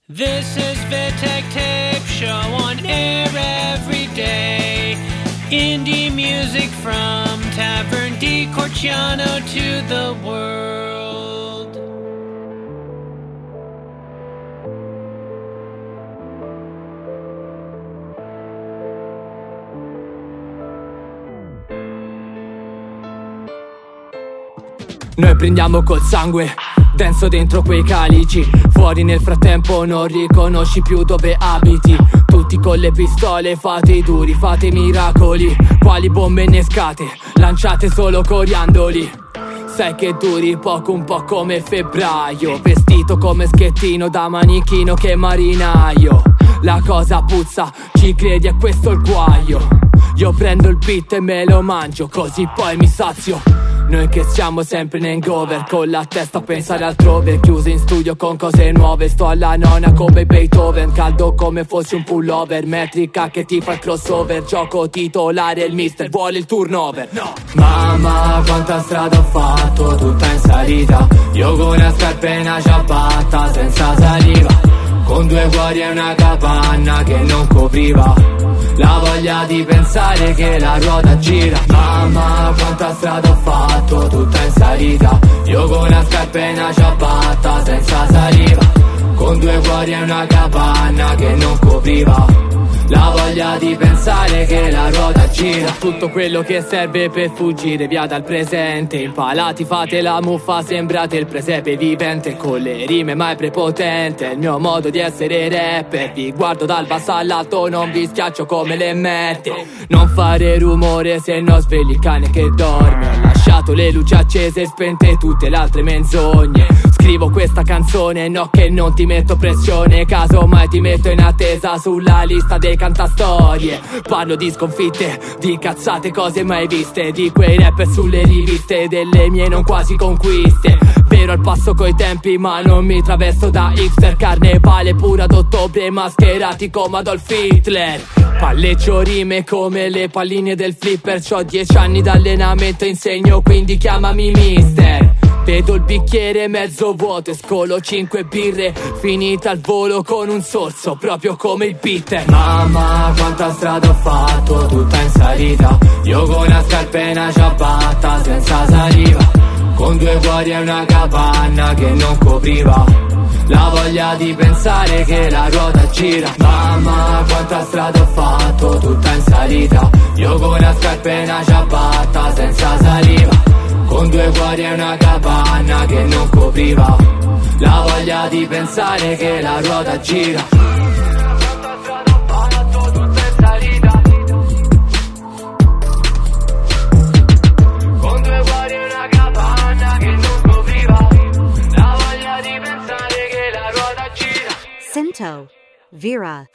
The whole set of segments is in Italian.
This is Vittek Tape Show on air every day. Indie music from Tavern di Corciano to the world. Noi prendiamo col sangue denso dentro quei calici. Fuori nel frattempo non riconosci più dove abiti. Tutti con le pistole fate i duri, fate i miracoli. Quali bombe innescate, lanciate solo coriandoli. Sai che duri poco, un po' come febbraio. Vestito come schettino da manichino che marinaio. La cosa puzza, ci credi, è questo il guaio. Io prendo il beat e me lo mangio, così poi mi sazio. Noi che siamo sempre in hangover, con la testa a pensare altrove. Chiuso in studio con cose nuove, sto alla nona come Beethoven. Caldo come fossi un pullover, metrica che ti fa il crossover. Gioco titolare, il mister vuole il turnover. No. Mamma quanta strada ho fatto, tutta in salita. Io con una scarpa e una ciabatta senza saliva, con due cuori e una capanna che non copriva la voglia di pensare che la ruota gira. Mamma quanta strada ho fatto, tutta in salita. Io con una scarpa e una ciabatta senza saliva, con due cuori e una capanna che non copriva la voglia di pensare che la ruota gira. Tutto quello che serve per fuggire via dal presente. Impalati fate la muffa, sembrate il presepe vivente. Con le rime mai prepotente, è il mio modo di essere rapper. Vi guardo dal basso all'alto, non vi schiaccio come le merte. Non fare rumore se no svegli il cane che dorme. Ho lasciato le luci accese e spente tutte le altre menzogne. Scrivo questa canzone, no che non ti metto pressione, caso mai ti metto in attesa sulla lista dei cantastorie. Parlo di sconfitte, di cazzate, cose mai viste, di quei rapper sulle riviste, delle mie non quasi conquiste. Vero al passo coi tempi ma non mi travesto da hipster. Carnevale pure ad ottobre, mascherati come Adolf Hitler. Palleggio rime come le palline del flipper. C'ho 10 anni d'allenamento, insegno quindi chiamami mister. Vedo il bicchiere mezzo vuoto e scolo 5 birre, finita al volo con un sorso, proprio come il bitter. Mamma quanta strada ho fatto, tutta in salita. Io con una scarpa e una ciabatta senza saliva, con due cuori e una capanna che non copriva la voglia di pensare che la ruota gira. Mamma quanta strada ho fatto, tutta in salita. Io con una scarpa e una ciabatta senza saliva, con due cuori e una capanna che non copriva la voglia di pensare che la ruota gira. Con due cuori e una capanna che non copriva la voglia di pensare che la ruota gira. Sento, Vera.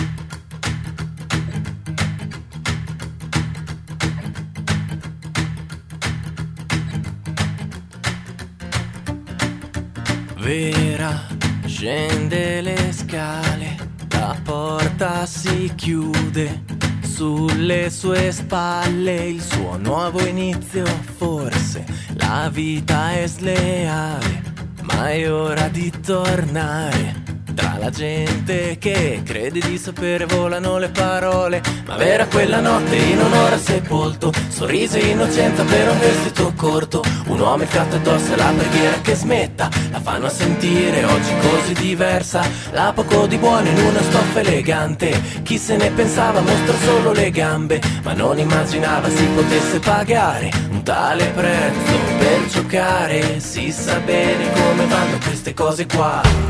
Vera scende le scale, la porta si chiude sulle sue spalle, il suo nuovo inizio. Forse la vita è sleale, ma è ora di tornare. Tra la gente che crede di sapere volano le parole, ma Vera quella notte in un'ora sepolto, sorriso e innocenza per un vestito corto. Un uomo il gatto addosso e la preghiera che smetta, la fanno sentire oggi così diversa. La poco di buono in una stoffa elegante, chi se ne pensava mostra solo le gambe, ma non immaginava si potesse pagare un tale prezzo per giocare. Si sa bene come vanno queste cose qua.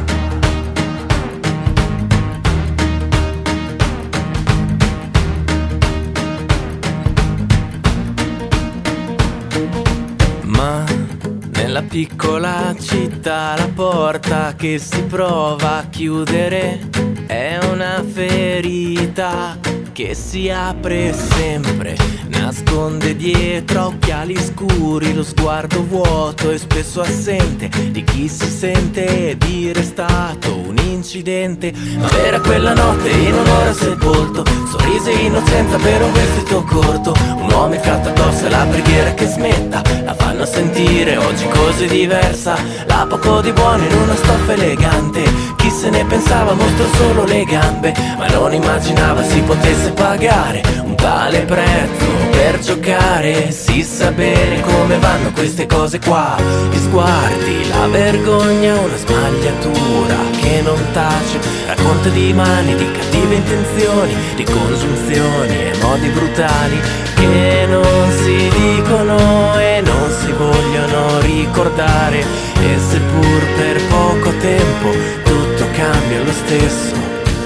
Nella piccola città la porta che si prova a chiudere è una ferita che si apre sempre. nasconde dietro occhiali scuri lo sguardo vuoto e spesso assente di chi si sente dire è stato un incidente. Ma era quella notte in un ora sepolto, sorrise innocenza per un vestito corto, un uomo il fiato addosso e la preghiera che smetta, la fanno sentire oggi così diversa, la poco di buono in una stoffa elegante. Chi se ne pensava mostro solo le gambe, ma non immaginava si potesse pagare un tale prezzo per giocare. Si sa bene come vanno queste cose qua, gli sguardi, la vergogna, una smagliatura che non tace, racconta di mani, di cattive intenzioni, di congiunzioni e modi brutali che non si dicono e non si vogliono ricordare. E seppur per poco tempo tutto cambia lo stesso,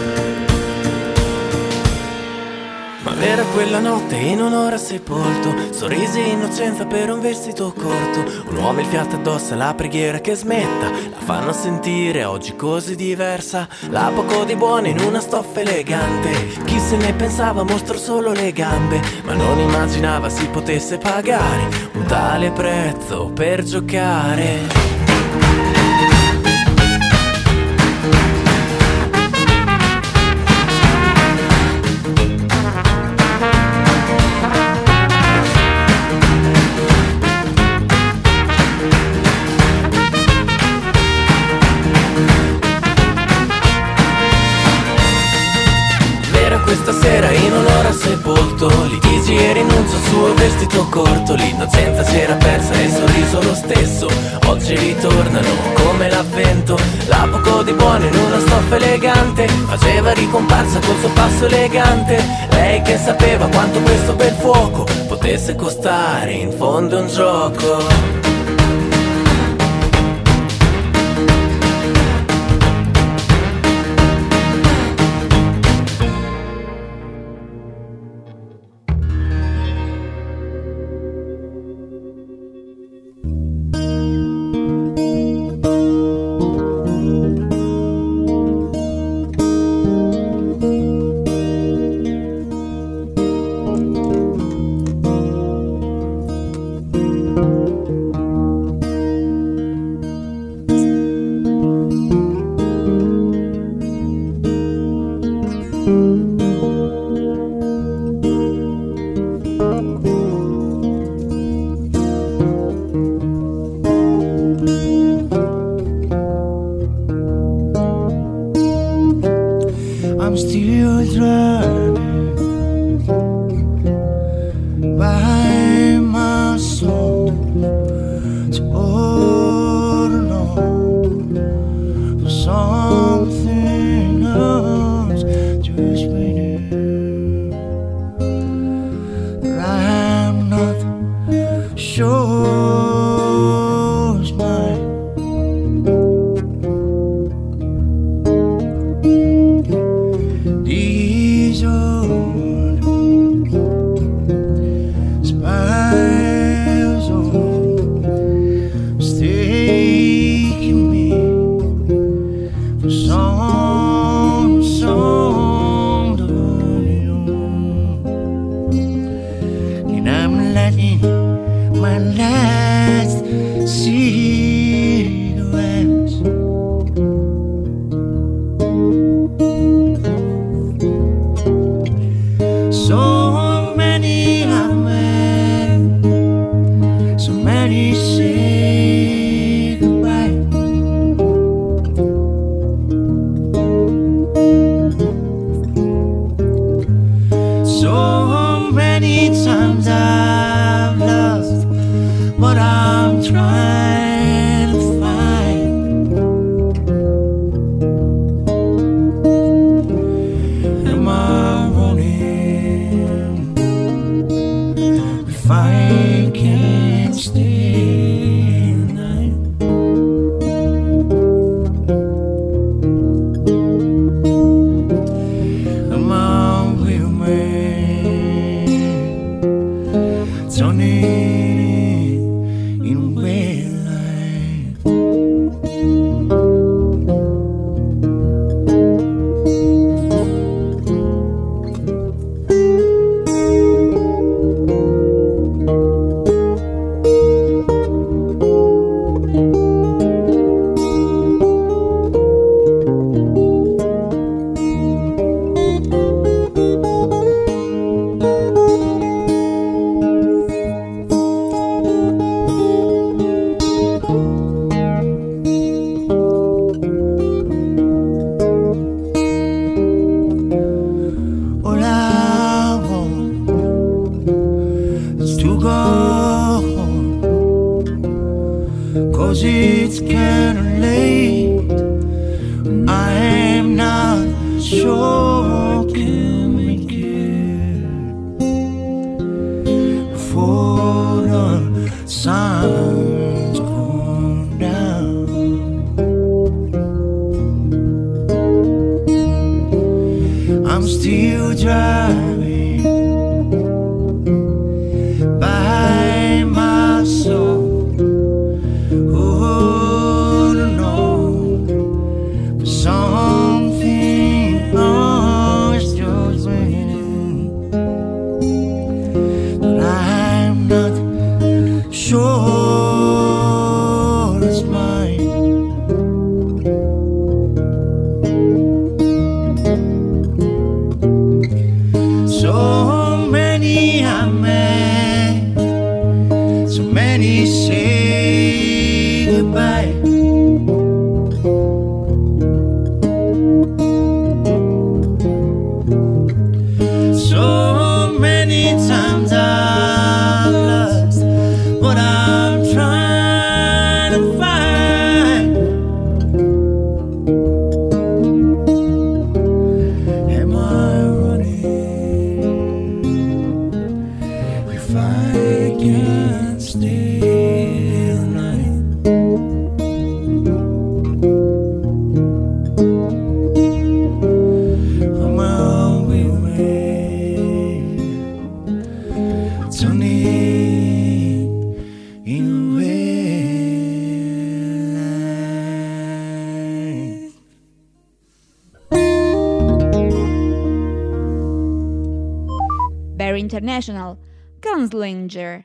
ma era quella notte in un'ora sepolto, sorrisi e innocenza per un vestito corto, un uomo il fiato addosso e la preghiera che smetta, la fanno sentire oggi così diversa, la poco di buono in una stoffa elegante. Chi se ne pensava mostro solo le gambe, ma non immaginava si potesse pagare un tale prezzo per giocare. Questa sera in un'ora sepolto, litigi e rinuncio al suo vestito corto, l'innocenza si era persa e il sorriso lo stesso, oggi ritornano come l'avvento, la poco di buono in una stoffa elegante, faceva ricomparsa col suo passo elegante, lei che sapeva quanto questo bel fuoco potesse costare, in fondo un gioco. I'm still driving by my soul to hold on for something else to explain that I'm not sure it's mine. These old spies are mistaking me for some to you, and I'm letting my last cigarettes so many I've met, so many say goodbye. So many times I've lost what I'm trying I am not sure can make it before the sun's gone down. I'm still driving by my soul. Oh, no, something always just waiting, but I'm not sure it's mine. So many I met, so many say goodbye. So many times I've lost what I'm trying to find. Am I running if I can't stay the night? I'm on my way, turning in Barry International, Gunslinger.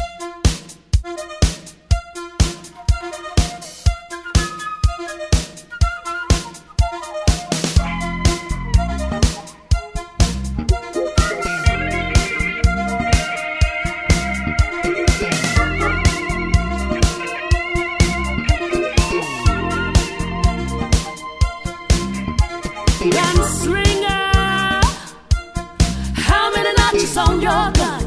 Gunslinger, how many notches on your gun?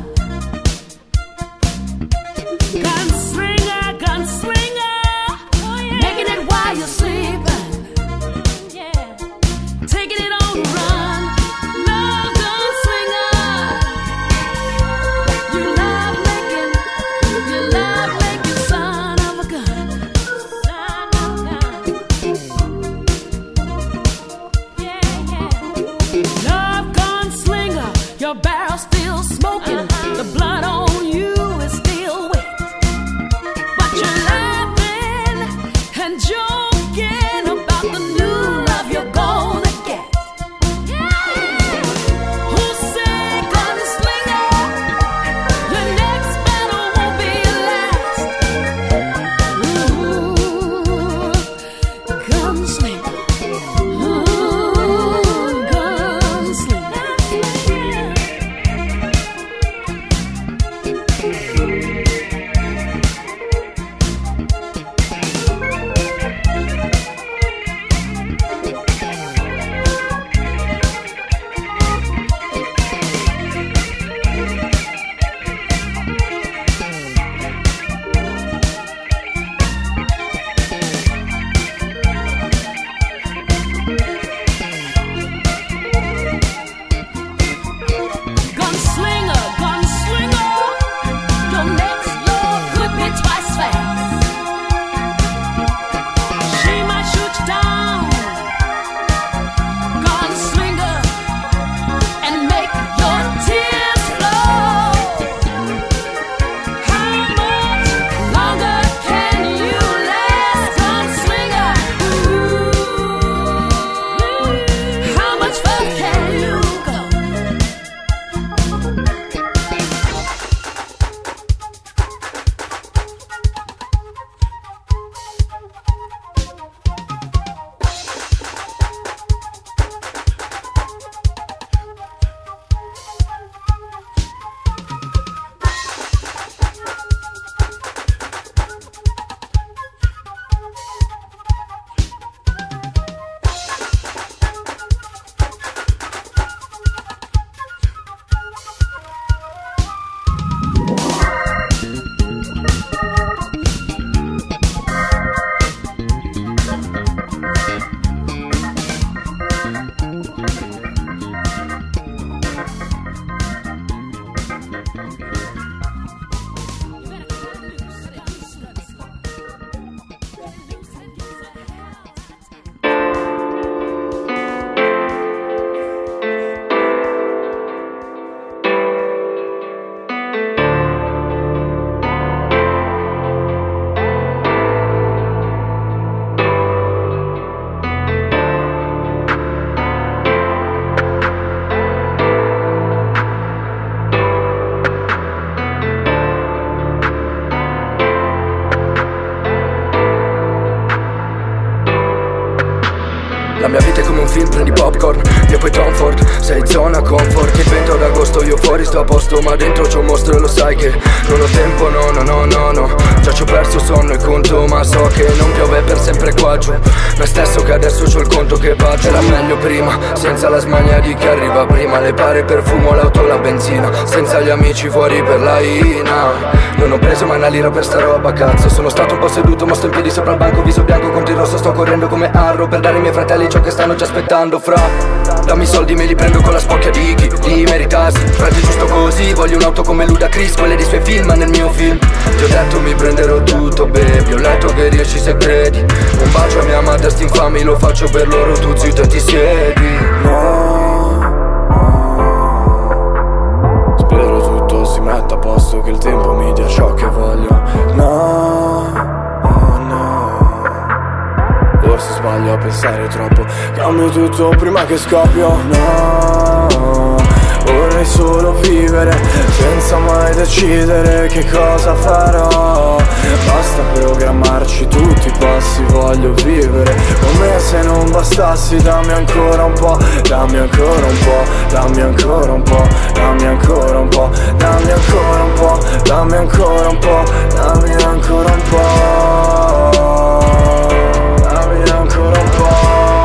Gunslinger, gunslinger, oh, yeah. Making it while you're sleeping, yeah. Taking it on the run. Love gunslinger, you love making son of a gun, son of a gun. Love gunslinger, your barrel's still smoking. The blood on you is still wet, but you're laughing and joking about the new love you're gonna get. Who said, gunslinger, your next battle won't be your last? Ooh, gunslinger. prendi popcorn, io poi Tom Ford. Sei zona comfort, il vento d'agosto, io fuori sto a posto, ma dentro c'ho un mostro e lo sai che non ho tempo, no. Già ci ho perso sonno e conto, ma so che non piove per sempre qua giù. Me stesso che adesso c'ho il conto che va. C'era meglio prima, senza la smania di chi arriva prima. Le pare per fumo, l'auto, la benzina, senza gli amici fuori per la Ina. Non ho preso mai una lira per sta roba, cazzo. Sono stato un po' seduto, ma sto in piedi sopra il banco, viso bianco contro il rosso, sto correndo come Arrow per dare ai miei fratelli ciò che stanno già aspettando. Fra, dammi i soldi, me li prendo con la spocchia di chi li meritasi. Frate giusto così, voglio un'auto come Ludacris, quelle dei suoi film, ma nel mio film ti ho detto mi prenderò tutto, baby. Ho letto che riesci se credi. Un bacio a mia madre, sti infami, lo faccio per loro, tu zitto e ti siedi. Spero tutto si metta a posto, che il tempo mi dia ciò che voglio. Forse sbaglio a pensare troppo, cambio tutto prima che scoppio. Vorrei solo vivere senza mai decidere che cosa farò. Basta programmarci tutti i passi, voglio vivere come se non bastassi. Dammi ancora un po', dammi ancora un po', dammi ancora un po', dammi ancora un po', dammi ancora un po', dammi ancora un po', dammi ancora un po', dammi ancora un po'.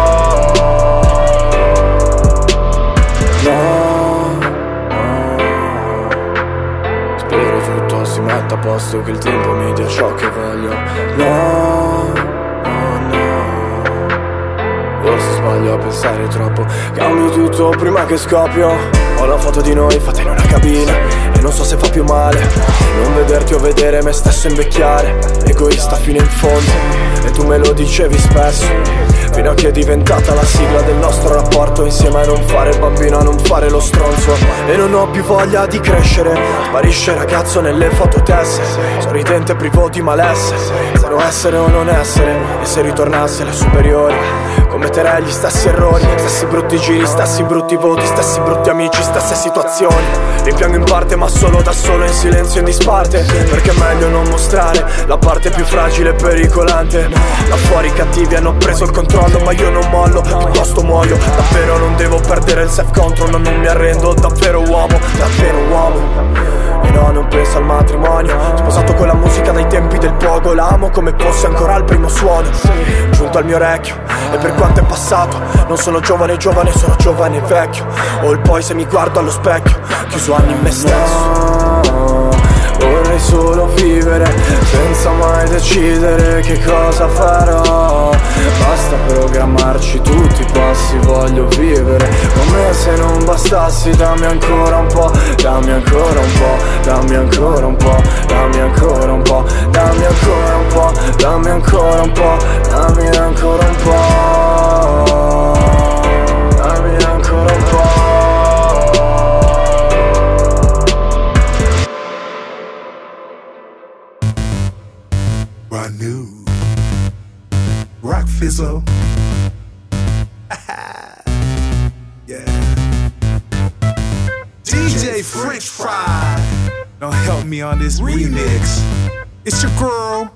Spero tutto si metta a posto, che il tempo mi dia ciò che voglio. Forse sbaglio a pensare troppo, cambio tutto prima che scoppio. Ho la foto di noi fatta in una cabina e non so se fa più male non vederti o vedere me stesso invecchiare. Egoista fino in fondo, e tu me lo dicevi spesso, fino a che è diventata la sigla del nostro rapporto. Insieme a non fare il bambino, a non fare lo stronzo. E non ho più voglia di crescere, sparisce ragazzo nelle fototesse, sorridente privo di malessere, zero essere o non essere. E se ritornasse alle superiori commetterei gli stessi errori, stessi brutti giri, stessi brutti voti, stessi brutti amici, stesse situazioni. Rimpiango in parte ma solo da solo, in silenzio in disparte, perché è meglio non mostrare la parte più fragile e pericolante. Da fuori i cattivi hanno preso il controllo, ma io non mollo, piuttosto muoio. Davvero non devo perdere il self control, non mi arrendo, davvero uomo, davvero uomo. E no, non penso al matrimonio, sposato con la musica dai tempi del pogo. L'amo come fosse ancora al primo suono, giunto al mio orecchio. E per quanto è passato, non sono giovane, sono giovane e vecchio. Ho il poi se mi guardo allo specchio, chiuso anni in me stesso. Vorrei solo vivere senza mai decidere che cosa farò. Basta programmarci tutti i passi, voglio vivere come se non bastassi. Dammi ancora un po', dammi ancora un po', dammi ancora un po', dammi ancora un po', dammi ancora un po', dammi ancora un po', dammi ancora un po', dammi ancora un po'. Brand new rock fizzle. Yeah. DJ French Fry, don't help me on this remix. It's your girl,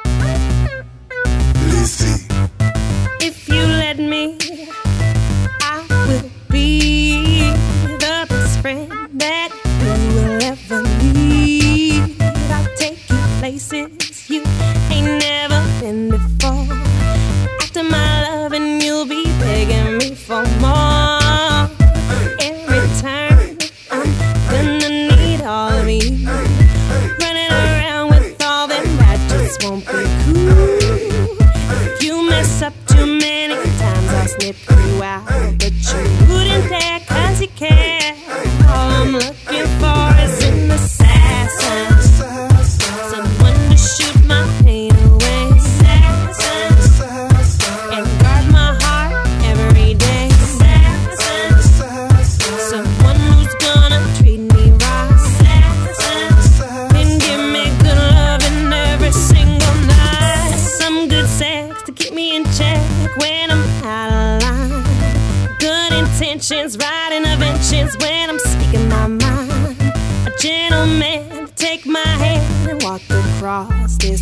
Lizzie. If you let me, I will be the best friend that you will ever need. I'll take you places you ain't never been before. After my loving, you'll be begging me for more. Every time I'm gonna need all of me. Running around with all them that just won't be cool. If you mess up too many times, I'll snip you out. But you wouldn't dare, 'cause you care. All I'm looking for is an assassin, someone to shoot my pain away. Assassin, and guard my heart every day. Assassin, someone who's gonna treat me right. Assassin, and give me good loving every single night. Some good sex to keep me in check when I'm out of line. Good intentions, right interventions when I'm speaking my mind. A gentleman to take my hand and walk across this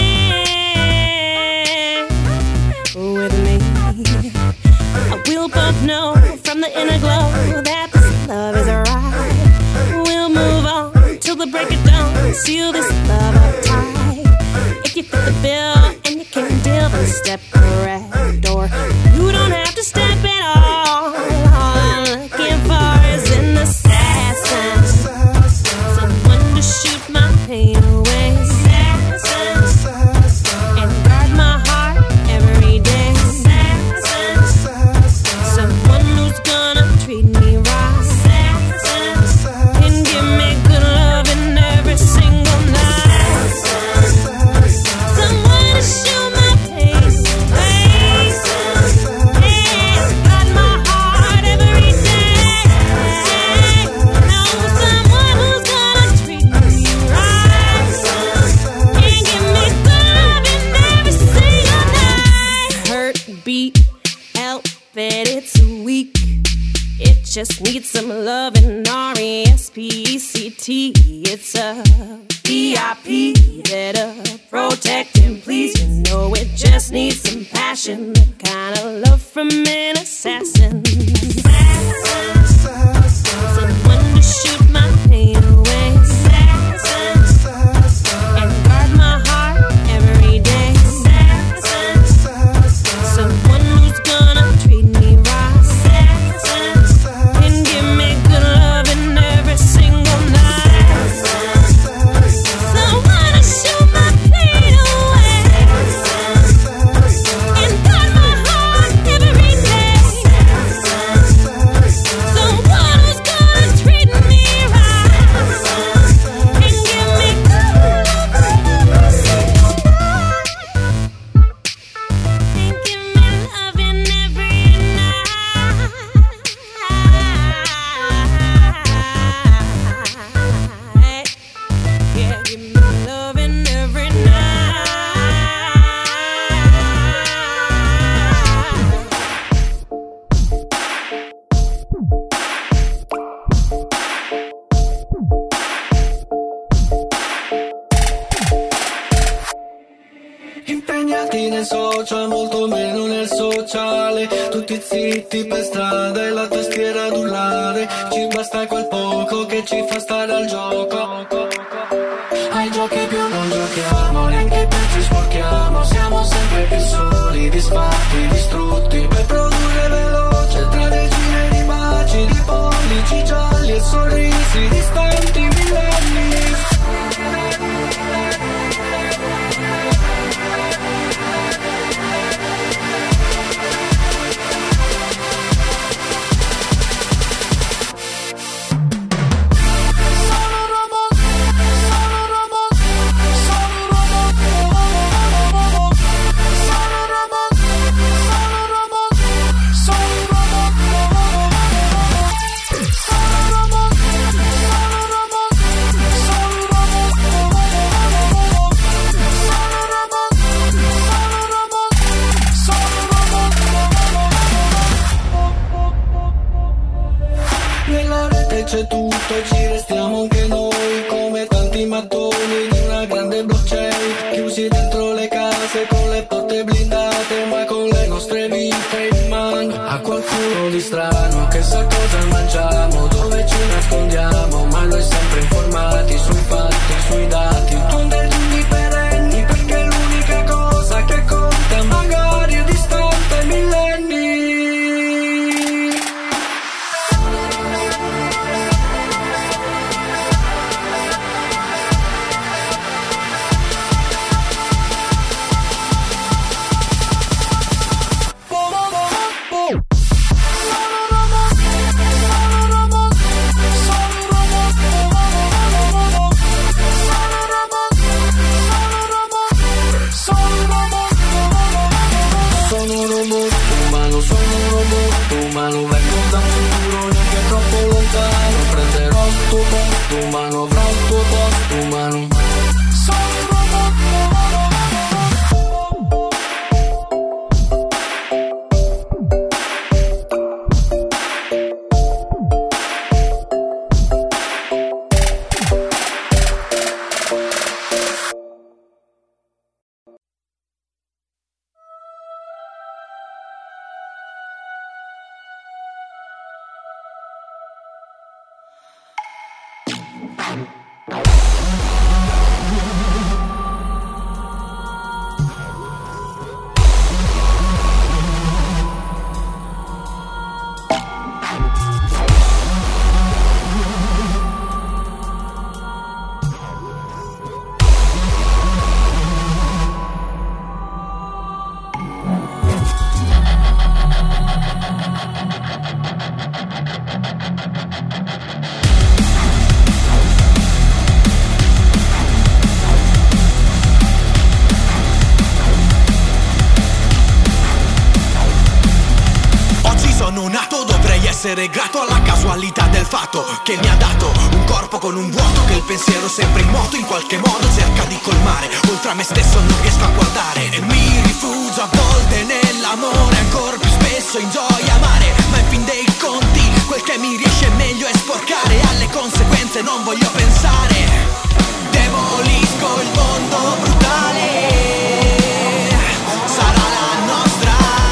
land with me. I will know from the inner glow that this love is right. We'll move on till the break of dawn. Seal this love up tight. If you fit the bill and you can deal, then step correct. Or you don't have to step at all. All I'm looking for is an assassin, someone to shoot my pain away. Assassin, and guard my heart every day. Assassin, someone who's gonna treat me right. Assassin, and give me good loving every single night. Someone to shoot my pain away. Yeah, guard my heart every day. No, someone who's gonna treat me right. And give me good loving every single night. Hurt, beat, help it, it's weak. It just needs some loving, R-E-S-P-E-C-T. It's a VIP that'll protect and please. You know it just needs some passion, the kind of love from an assassin. Someone to shoot my pain away. And guard my heart every day. Someone who's gonna treat me right. And give me good loving every single night. Someone to shoot my pain away. And guard my heart every day. Someone who's gonna treat me right. And give me good loving every single night. And give me loving every night. Yeah, give me loving every night. Impegnati nei social, molto meno nel sociale. Tutti zitti per strada e la tastiera ad urlare. Ci basta quel poco che ci fa stare al gioco. Ai giochi più non giochiamo, neanche più ci sporchiamo. Siamo sempre più soli, disfatti, distrutti. Per produrre veloce tra decine di baci, di pollici gialli e sorrisi distanti millenni. Nella rete c'è tutto e ci restiamo anche noi, come tanti mattoni di una grande blockchain, chiusi dentro le case con le porte blindate, ma con le nostre vite in mano. A qualcuno di strano che sa cosa mangiamo, dove ci nascondiamo, ma noi sempre informati sui fatti, sui dati. Tondeggi perenni perché è l'unica cosa che conta, magari è distante millenni. Essere grato alla casualità del fatto che mi ha dato un corpo con un vuoto che il pensiero sempre in moto in qualche modo cerca di colmare. Oltre a me stesso non riesco a guardare e mi rifugio a volte nell'amore, ancora più spesso in gioia amare. Ma in fin dei conti quel che mi riesce meglio è sporcare, alle conseguenze non voglio pensare. Demolisco il mondo brutale, sarà la nostra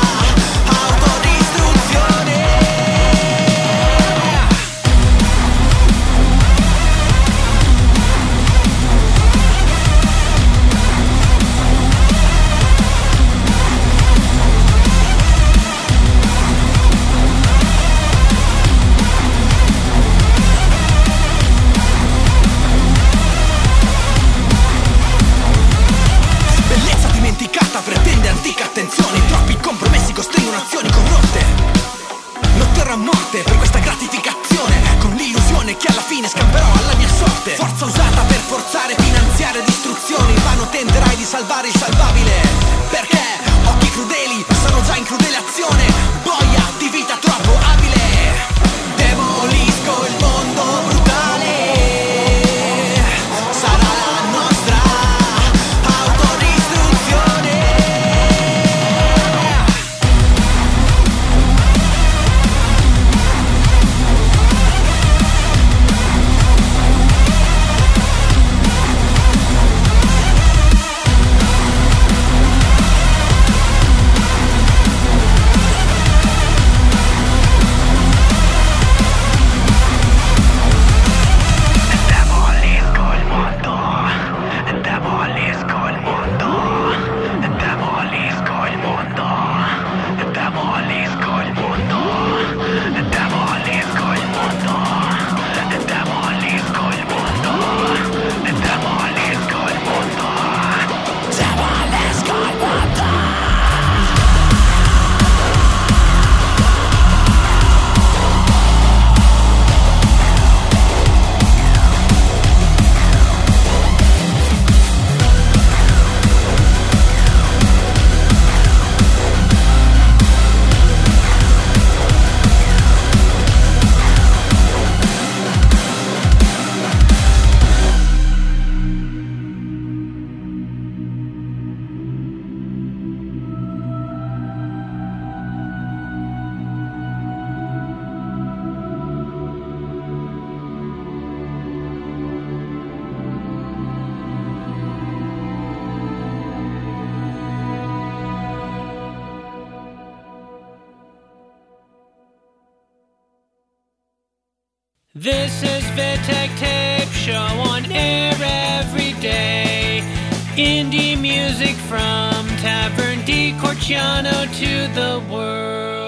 pretende antica attenzione, troppi compromessi costringono azioni corrotte. Lotterò a morte per questa gratificazione, con l'illusione che alla fine scamperò alla mia sorte. Forza usata per forzare, finanziare distruzioni, invano tenterai di salvare il salvabile, perché occhi crudeli sono già in crudele azione, boia di vita troppo abile. Demolisco il mondo brutale, sarà la nostra autodistruzione. This is Vitek Tape Show on air every day. Indie music from Tavern di Corciano to the world.